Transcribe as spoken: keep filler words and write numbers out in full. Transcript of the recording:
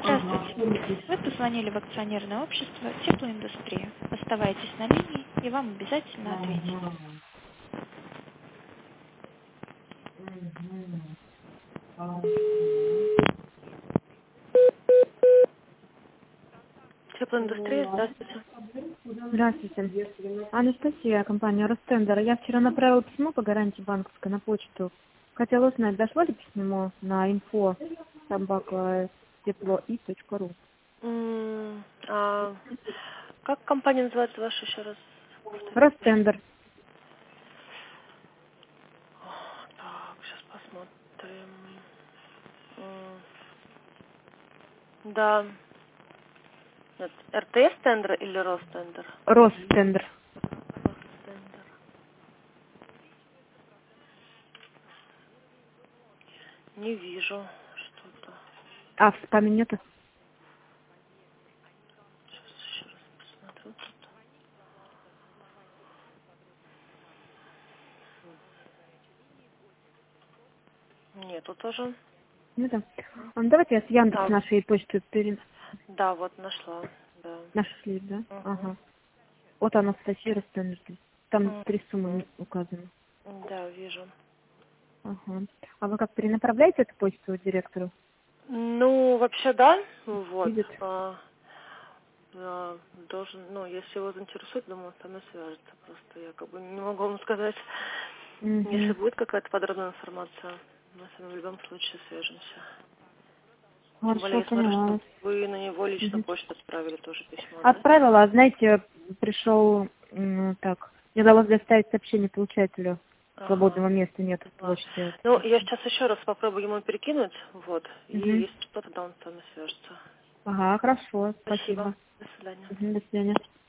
Здравствуйте. Вы позвонили в акционерное общество «Теплоиндустрия». Оставайтесь на линии, и вам обязательно ответят. Теплоиндустрия, здравствуйте. Здравствуйте. Анастасия, компания Ростендер. Я вчера направила письмо по гарантии банковской на почту. Хотела узнать, дошло ли письмо на инфо собака теплои точка ру. М, а как компания называется ваша еще раз? Ростендер. Так, сейчас посмотрим. М, Да. Нет, эр тэ эс тендер или Ростендер? Ростендер. Ростендер. Не вижу что-то. А в спаме нету? Сейчас еще раз посмотрю тут. Нету тоже. Нету. А, ну, давайте я с Яндекс А, нашей почты пере... да, вот нашла. Да. Нашли, да? Угу. Ага. Вот Анастасия Ростендер. Там три суммы Мгм. указаны. Да, вижу. Ага. А вы как перенаправляете эту почту директору? Ну, вообще, да. Вот. Видит? А, а, должен, ну, если его заинтересует, думаю, он со мной свяжется. Просто я как бы не могу вам сказать, если Угу. будет какая-то подробная информация, мы с вами в любом случае свяжемся. Тем более, Хорошо, я смотрю, поняла что вас. вы на него лично Мгм. почту отправили тоже письмо, да? Отправила, а знаете, пришел, м, так, мне удалось доставить сообщение получателю. Ага. Свободного места нет в Поняла. почте. Вот. Ну, я сейчас еще раз попробую ему перекинуть, вот, и Мгм. если что, тогда он с вами свяжется. Ага, хорошо, Спасибо. спасибо. До свидания. Мгм, до свидания.